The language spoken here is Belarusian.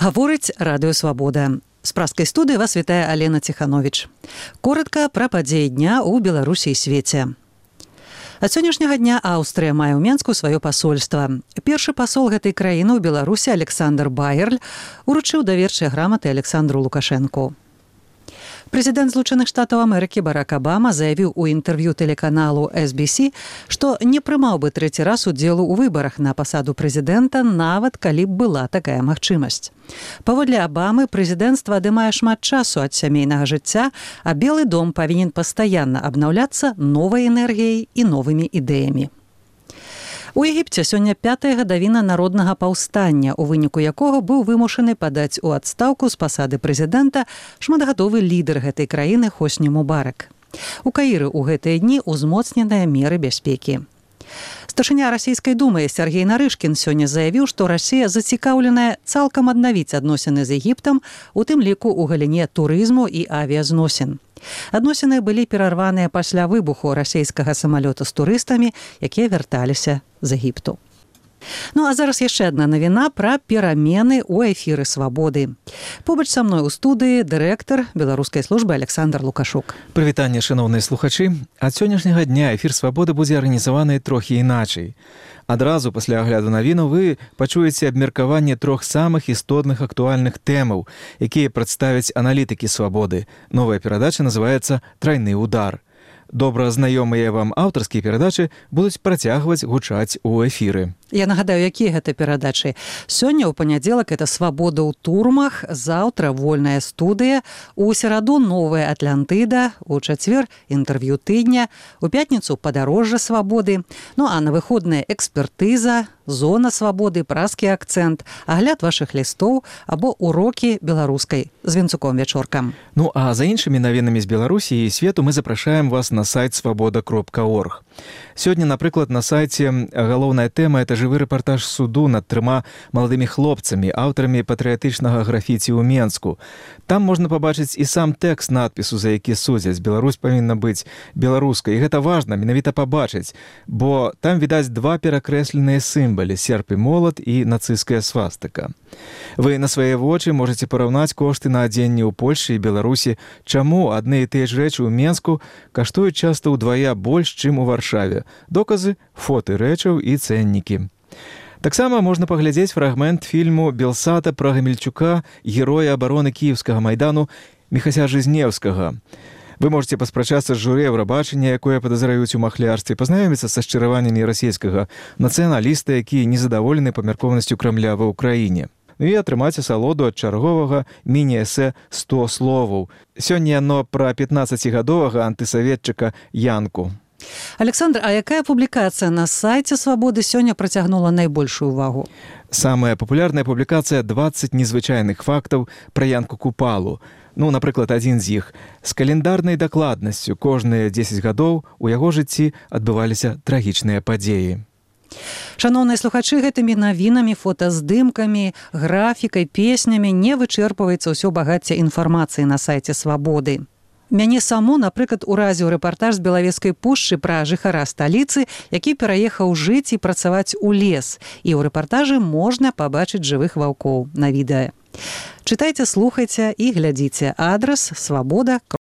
Гаворыць радыё «Свабода». З праскай студыі вас вітае Алена Ціхановіч. Коротка пра падзеі дня ў Беларусі і свеце. Ад сённяшняга дня Аўстрыя мае ў Менску сваё пасольства. Першы пасол гэтай краіны ў Беларусі Александр Байерль уручыў даверчыя граматы Александру Лукашэнку. Прэзідэнт Злучаных Штатаў Амерыкі Барак Абама заявіў у інтэрв'ю тэлеканалу SBC, што не прымаў бы трэці раз удзелу ў выбарах на пасаду прэзідэнта, нават калі б была такая магчымасць. Паводле Абамы, прэзідэнцтва адымае шмат часу ад сямейнага жыцця, а Белы дом павінен пастаянна абнаўляцца новай энергіяй і новымі ідэямі. У Егіпце сёння 5-я гадавіна народнага паўстання, у выніку якога быў вымушаны падаць у адстаўку з пасады прэзідэнта шматгадовы лідар гэтай краіны Хосні Мубарак. У Каіры ў гэтыя дні ўзмоцненыя меры бяспекі. Старшыня расійскай думы Сергей Нарышкін сёння заявіў, што Расія зацікаўленая цалкам аднавіць адносіны з Егіптам, у тым ліку ў галіне турызму і авіязносін. Адносіны былі перарваныя пасля выбуху расійскага самалёта з турыстамі, якія вярталіся з Егіпту. Ну а зараз яшчэ адна навіна пра перамены ў эфіры «Свабоды». Побач са мной у студыі дырэктар беларускай службы Александр Лукашук. Прывітанне, шановныя слухачы. Ад сённяшняга дня эфір «Свабоды» будзе арганізаваны трохі іначай. Адразу пасля агляду навіну вы пачуеце абмеркаванне трох самых істотных актуальных тэмаў, якія прадставяць аналітыкі «Свабоды». Новая перадача называецца «Трайны удар». Добра знаёмыя вам аўтарскія перадачы будуць працягваць гучаць у эфіры. Я нагадаю, якія гэта перадачы. Сёння ў панядзелак это «Свабода ў турмах», заўтра «Вольная студыя», у сераду «Новая Атлантыда», у чацвер «Інтэрв'ю тыдня», у пятніцу «Падарожжа свабоды», ну а на выходныя «Экспертыза», «Зона свабоды», «Праскі акцэнт», агляд вашых лістоў або урокі беларускай з Вінцуком Вячоркам. Ну а за іншымі навінамі з Беларусі і свету мы запрашаем вас на сайт свабода.орг. Сёння, напрыклад, на сайце галоўная тэма – это жывы рэпартаж суду над 3 маладымі хлопцамі, аўтарамі патрыятычнага графіці ў Менску. Там можна пабачыць і сам тэкст надпісу, за які судзяць. Беларусь павінна быць беларускай. І гэта важна менавіта пабачыць, бо там відаць 2 перакрэсленыя сімвалы – серп і молат і нацысцкая свастыка. Вы на свае вочы можаце параўнаць кошты на адзенне ў Польшчы і Беларусі, чаму адны і тыя ж рэчы ў Менску каштуюць часта ўдвая больш, чым у Варшаве. Доказы, фоты рэчаў і цэннікі. Таксама можна паглядзець фрагмент фільму Белсата пра Гамельчука, героя абароны кіеўскага майдану Міхася Жизнеўскага. Вы можаце паспрачацца з журы Еўрабачання, якое падазраюць у махлярстве, пазнаёміцца са шчыраваннямі расійскага нацыяналіста, які незадаволены памяркоўнасцю Крамля ва ўкраіне. Ну і атрымаць асалоду ад чарговага міні-эсэ «100 словаў». Сёння яно пра 15-гадовага антысаветчыка Янку. Александр, а якая публікацыя на сайце «Свабоды» сёння працягнула найбольшую увагу? Самая папулярная публікацыя 20 незвычайных фактаў пра Янку Купалу. Ну, напрыклад, адзін з іх. З календарнай дакладнасцю кожныя 10 гадоў у яго жыцці адбываліся трагічныя падзеі. Шановныя слухачы, гэтымі навінамі, фотаздымкамі, графікай, песнямі не вычэрпваецца ўсё багацце інфармацыі на сайце «Свабоды». Мяне саму, напрыклад, уразіў рэпартаж з Белавежскай пушчы пра жыхара сталіцы, які пераехаў жыць і працаваць у лес. І ў рэпартажы можна пабачыць жывых ваўкоў на відэа. Чытайце, слухайце і глядзіце. Адрас свабода.